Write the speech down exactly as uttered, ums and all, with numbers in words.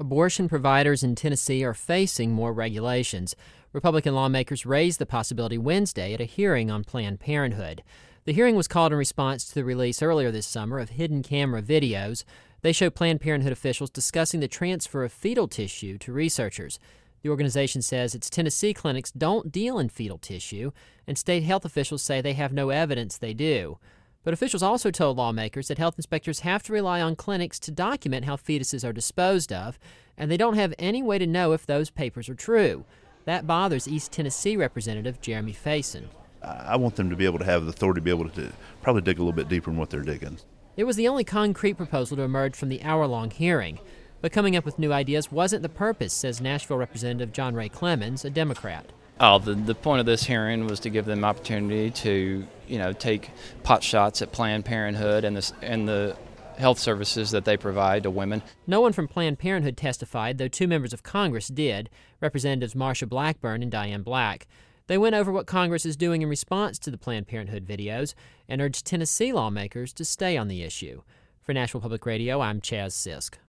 Abortion providers in Tennessee are facing more regulations. Republican lawmakers raised the possibility Wednesday at a hearing on Planned Parenthood. The hearing was called in response to the release earlier this summer of hidden camera videos. They show Planned Parenthood officials discussing the transfer of fetal tissue to researchers. The organization says its Tennessee clinics don't deal in fetal tissue, and state health officials say they have no evidence they do. But officials also told lawmakers that health inspectors have to rely on clinics to document how fetuses are disposed of, and they don't have any way to know if those papers are true. That bothers East Tennessee Representative Jeremy Faison. I want them to be able to have the authority to be able to probably dig a little bit deeper in what they're digging. It was the only concrete proposal to emerge from the hour-long hearing. But coming up with new ideas wasn't the purpose, says Nashville Representative John Ray Clemens, a Democrat. Oh, the, the point of this hearing was to give them opportunity to, you know, take pot shots at Planned Parenthood and the, and the health services that they provide to women. No one from Planned Parenthood testified, though two members of Congress did, Representatives Marsha Blackburn and Diane Black. They went over what Congress is doing in response to the Planned Parenthood videos and urged Tennessee lawmakers to stay on the issue. For Nashville Public Radio, I'm Chaz Sisk.